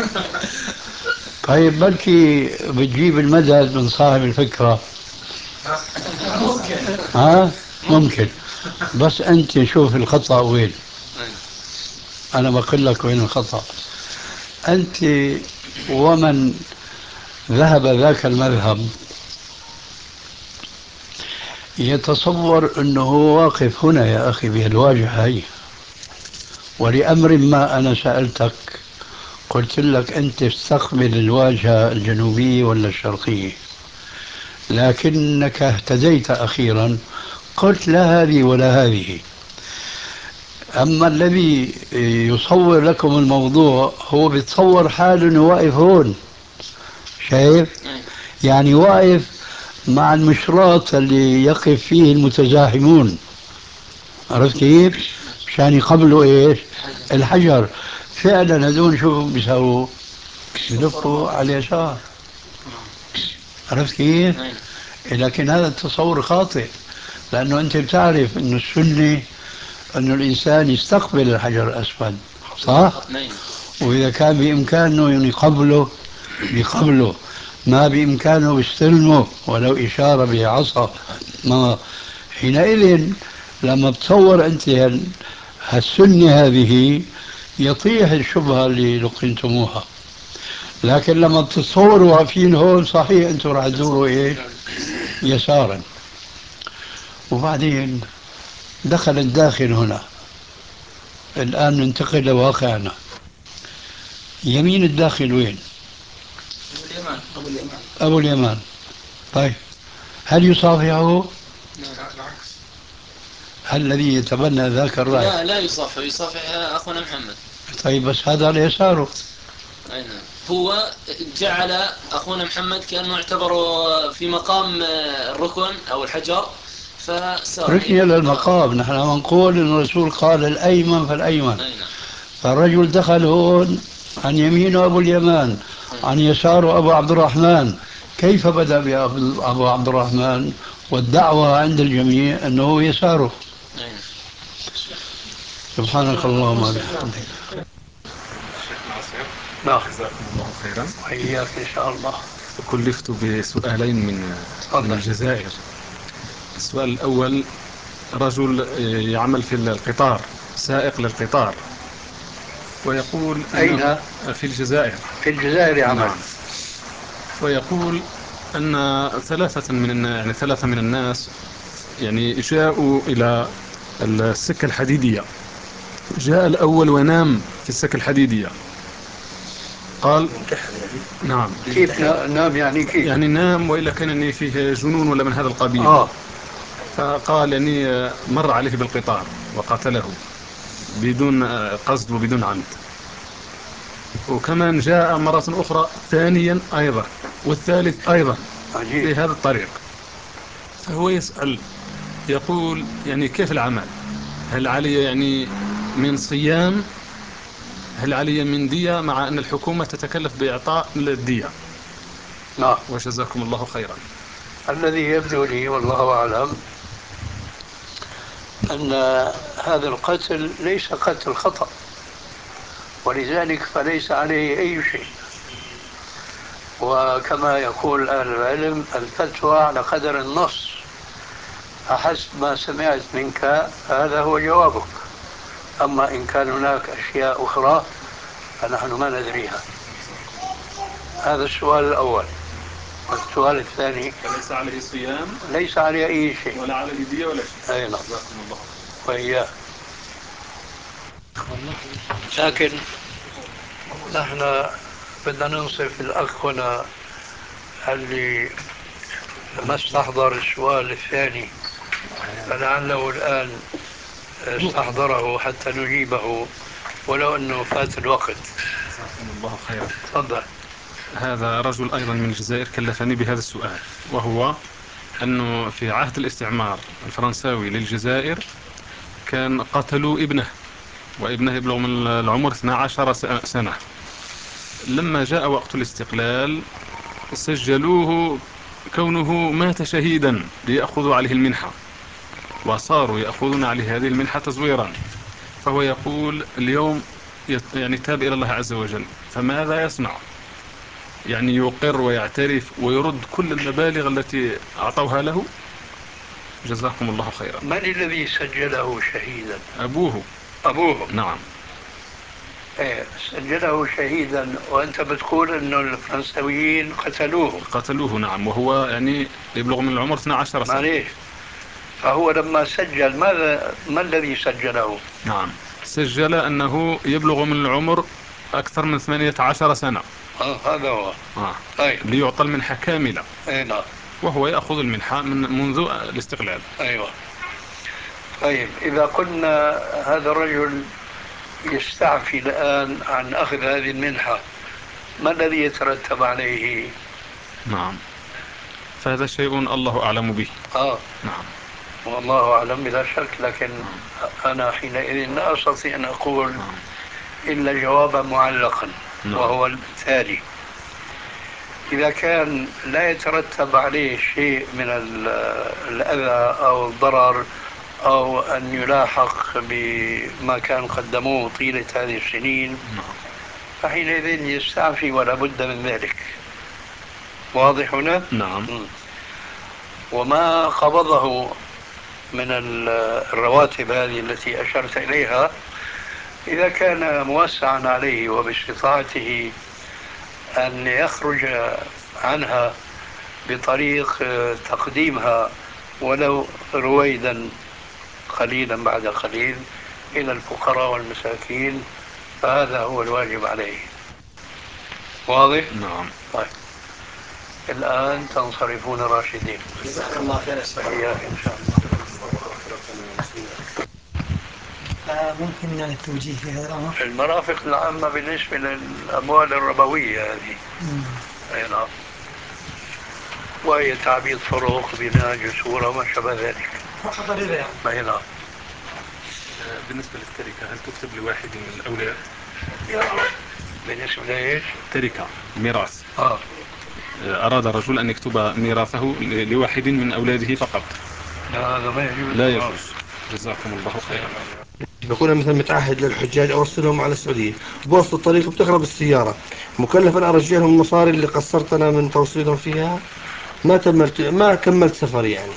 طيب بلكي بتجيب المدد من صاحب الفكرة. ممكن. ها ممكن، بس أنت شوف الخطأ وين. أنا بقول لك وين الخطأ. أنت ومن ذهب ذاك المذهب يتصور أنه واقف هنا يا أخي بهالواجهة هي، ولأمر ما أنا سألتك قلت لك أنت استقبل الواجهة الجنوبية ولا الشرقية، لكنك اهتديت أخيرا قلت لا هذه ولا هذه. أما الذي يصور لكم الموضوع هو بيتصور حاله أنه واقف هون، شايف؟ يعني واقف مع المشراط اللي يقف فيه المتزاحمون، عرفت كيف؟ مشان يقبلوا ايش؟ الحجر. فعلا هذول شو بيسووا؟ بيلفوا على اليسار، عرفت كيف؟ لكن هذا التصور خاطئ، لأنه أنت بتعرف أنه السنة أنه الإنسان يستقبل الحجر الأسود، صح؟ وإذا كان بإمكانه يقبله بقبله، ما بإمكانه يستلمه ولو إشارة بعصا. ما حينئذ لما بتصور أنت هالسنة هذه يطيح الشبهة اللي لقنتموها. لكن لما بتتصوروا واقفين هون صحيح أنتم راح تزوروا إيه؟ يسارا. وبعدين دخل الداخل هنا. الآن ننتقل لواقعنا. يمين الداخل وين؟ أبو اليمان. أبو اليمان. أبو اليمان. طيب هل يصافحه؟ العكس. هل الذي يتبنى ذاك الرأي؟ لا لا يصافح، يصافح أخونا محمد. طيب بس هذا على يساره. أي نعم. هو جعل أخونا محمد كأنه اعتبره في مقام الركن أو الحجر فسار. ركن إلى المقام، نحن نقول أن الرسول قال الأيمن فالأيمن. أي نعم. فالرجل دخل هون عن يمينه أبو اليمان، عن يساره أبو عبد الرحمن. كيف بدأ بأبو عبد الرحمن والدعوة عند الجميع أنه يساره؟ أي نعم. سبحانك اللهم وبحمدك. نعم. جزاكم الله خيرا. وإياك إن شاء الله. كلفت بسؤالين من من الجزائر. السؤال الأول، رجل يعمل في القطار، سائق للقطار، ويقول أين؟ في الجزائر. في الجزائر يعمل. نعم. ويقول أن ثلاثة من يعني ثلاثة من الناس يعني جاءوا إلى السكة الحديدية. جاء الأول ونام في السكة الحديدية. قال نعم. كيف نام يعني كيف؟ يعني نام وإلا كان يعني فيه جنون ولا من هذا القبيل. آه. فقال يعني مر عليه بالقطار وقتله بدون قصد وبدون عمد. وكمان جاء مرة أخرى ثانيا أيضا والثالث أيضا عجيب. في هذا الطريق. فهو يسأل يقول يعني كيف العمل؟ هل علي يعني من صيام؟ هل علي من دية مع أن الحكومة تتكلف بإعطاء الدية؟ نعم. وجزاكم الله خيرا. الذي يبدو لي والله أعلم أن هذا القتل ليس قتل خطأ، ولذلك فليس عليه أي شيء. وكما يقول أهل العلم الفتوى على قدر النص، فحسب ما سمعت منك هذا هو جوابك. أما إن كان هناك أشياء أخرى فنحن ما ندريها. هذا السؤال الأول. السؤال الثاني فليس عليه صيام ليس عليه أي شيء ولا عليه دية ولا شيء. أي نعم. جزاكم الله. وإياه. لكن نحن بدنا ننصف الأخ هنا اللي ما استحضر السؤال الثاني، فلعله الآن استحضره حتى نجيبه ولو أنه فات الوقت. جزاكم الله خيرا. تفضل. هذا رجل أيضا من الجزائر كلفني بهذا السؤال، وهو أنه في عهد الاستعمار الفرنساوي للجزائر كان قتلوا ابنه، وابنه يبلغ من العمر اثنتا عشرة سنة. لما جاء وقت الاستقلال سجلوه كونه مات شهيدا ليأخذوا عليه المنحة، وصاروا يأخذون عليه هذه المنحة تزويرا. فهو يقول اليوم يعني تاب إلى الله عز وجل، فماذا يصنع؟ يعني يقر ويعترف ويرد كل المبالغ التي أعطوها له؟ جزاكم الله خيرا. من الذي سجله شهيدا؟ أبوه. أبوه. نعم. ايه سجله شهيدا، وأنت بتقول أنه الفرنساويين قتلوه. قتلوه نعم، وهو يعني يبلغ من العمر اثنتا عشرة سنة. معليش، فهو لما سجل ماذا ما الذي سجله؟ نعم، سجل أنه يبلغ من العمر أكثر من ثمانية عشر سنة. آه هذا هو. آه. طيب. ليعطى المنحة كاملة. اي نعم. وهو يأخذ المنحة من منذ الاستقلال. أيوة. طيب إذا قلنا هذا الرجل يستعفي الآن عن أخذ هذه المنحة، ما الذي يترتب عليه؟ نعم، فهذا شيء الله أعلم به. آه نعم. والله أعلم بلا شك، لكن أنا حينئذ لا أستطيع أن أقول إلا جوابا معلقا. نعم. وهو التالي: إذا كان لا يترتب عليه شيء من الأذى أو الضرر أو أن يلاحق بما كان قدموه طيلة هذه السنين، فحينئذ يستعفي ولا بد من ذلك. واضح هنا؟ نعم. وما قبضه من الرواتب هذه التي أشرت إليها، إذا كان موسعا عليه وباستطاعته أن يخرج عنها بطريق تقديمها ولو رويدا قليلا بعد قليل إلى الفقراء والمساكين، فهذا هو الواجب عليه. واضح؟ نعم. طيب الآن تنصرفون راشدين. جزاك الله خير. إياك إن شاء الله. فممكن يعني التوجيه في هذا الأمر؟ المرافق العامة بالنسبة للأموال الربوية هذه. أي نعم. وهي تعبيد طرق، بناء جسور وما شابه ذلك. فقط الربا. أي نعم. بالنسبة للتركة هل تكتب لواحد من الأولاد؟ بالنسبة لإيش؟ تركة ميراث. آه. أراد الرجل أن يكتب ميراثه لواحد من أولاده فقط. لا هذا ما يجوز. لا يجوز. جزاكم الله خيرا. بكون مثلا متعهد للحجاج أوصلهم على السعودية، بوسط الطريق بتخرب السيارة، مكلف أن أرجع لهم المصاري اللي قصرت أنا من توصيلهم فيها، ما كملت ما كملت سفري يعني،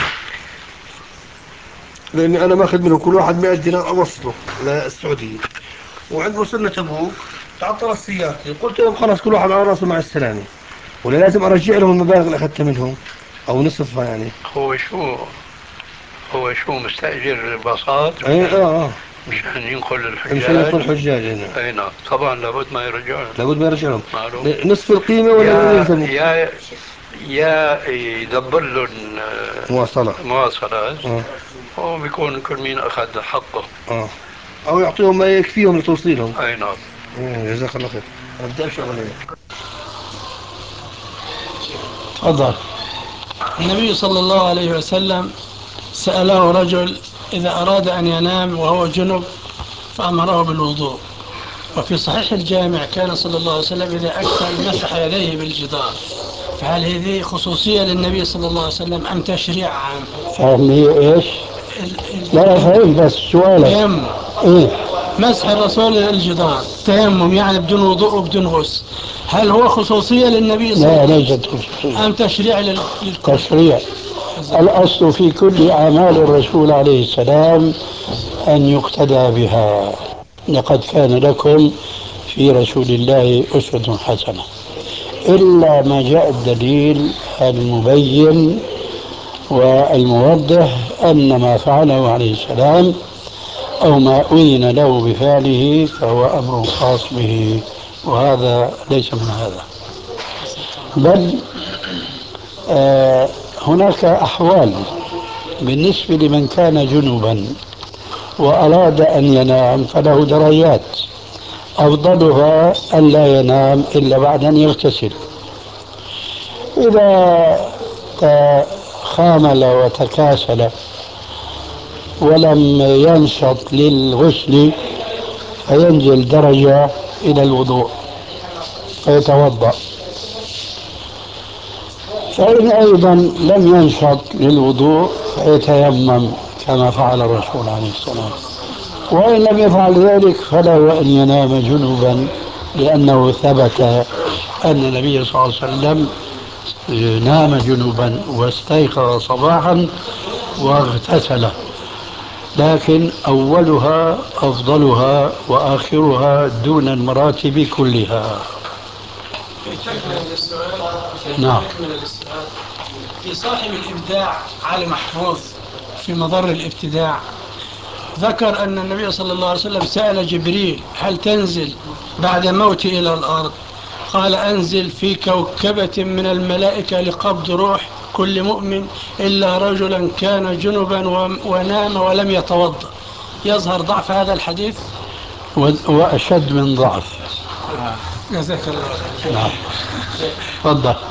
لأني أنا ماخذ منهم كل واحد مئة دينار أوصله للسعودية. وعند وصلنا تبوك تعطلت سيارتي، قلت لهم خلاص كل واحد على راسه مع السلامة، ولا لازم أرجع لهم المبالغ اللي أخذتها منهم أو نصفها يعني. هو شو هو شو مستأجر باصات؟ أي آه آه مشان ينقل الحجاج. مشان ينقل الحجاج هنا. أي نعم طبعا لابد ما يرجعون. لابد ما يرجع لهم معلوم. نصف القيمة ولا يلزموا. يا يا يدبر لهم مواصلة مواصلات. آه. هو بيكون كل مين أخذ حقه. آه. أو يعطيهم ما يكفيهم لتوصيلهم. أي نعم. جزاك الله خير. أبدأ شغلي. تفضل. النبي صلى الله عليه وسلم سأله رجل إذا أراد أن ينام وهو جنب فأمره بالوضوء، وفي صحيح الجامع كان صلى الله عليه وسلم إذا أكل مسح يديه بالجدار، فهل هذه خصوصية للنبي صلى الله عليه وسلم أم تشريع عام؟ فهل هي إيش؟ لا فهم بس سؤالك. تيمم. إيه؟ مسح الرسول الجدار تيمم يعني بدون وضوء وبدون غسل، هل هو خصوصية للنبي صلى الله عليه وسلم؟ لا ليست خصوصية. أم تشريع للكل؟ تشريع. الأصل في كل أعمال الرسول عليه السلام أن يقتدى بها. لقد كان لكم في رسول الله أسوة حسنة. إلا ما جاء الدليل المبين والموضح أن ما فعله عليه السلام أو ما أذن له بفعله فهو أمر خاص به، وهذا ليس من هذا. بل آه هناك أحوال بالنسبة لمن كان جنبا وأراد أن ينام فله درجات، أفضلها أن لا ينام إلا بعد أن يغتسل. إذا خامل وتكاسل ولم ينشط للغسل فينزل درجة إلى الوضوء فيتوضأ. فإن أيضا لم ينشط للوضوء فيتيمم كما فعل الرسول عليه السلام. وإن لم يفعل ذلك فله أن ينام جنوبا، لأنه ثبت أن النبي صلى الله عليه وسلم نام جنوبا واستيقظ صباحا واغتسل. لكن أولها أفضلها وآخرها دون المراتب كلها. نعم. في صاحب الإبداع علي محفوظ في مضر الابتداع ذكر أن النبي صلى الله عليه وسلم سأل جبريل هل تنزل بعد موتي إلى الأرض؟ قال أنزل في كوكبة من الملائكة لقبض روح كل مؤمن إلا رجلا كان جنبا ونام ولم يتوضأ. يظهر ضعف هذا الحديث وأشد من ضعف. جزاك الله. نعم. تفضل.